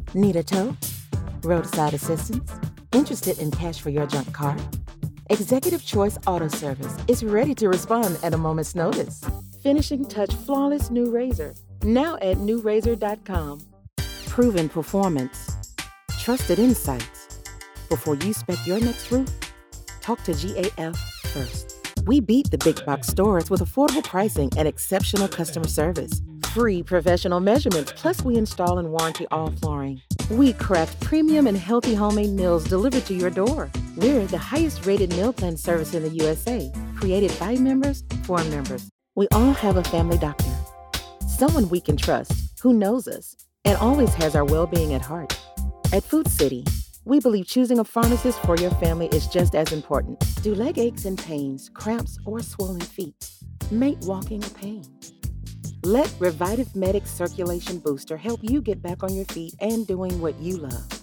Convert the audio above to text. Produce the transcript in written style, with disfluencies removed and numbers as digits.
Need a tow? Roadside assistance? Interested in cash for your junk car? Executive Choice Auto Service is ready to respond at a moment's notice. Finishing touch flawless new razor. Now at newrazor.com. Proven performance. Trusted insights. Before you spec your next roof, talk to GAF first. We beat the big box stores with affordable pricing and exceptional customer service. Free professional measurements, plus we install and warranty all flooring. We craft premium and healthy homemade meals delivered to your door. We're the highest rated meal plan service in the USA, created by members for members. We all have a family doctor, someone we can trust, who knows us, and always has our well-being at heart. At Food City, we believe choosing a pharmacist for your family is just as important. Do leg aches and pains, cramps, or swollen feet make walking a pain? Let Revitive Medic Circulation Booster help you get back on your feet and doing what you love.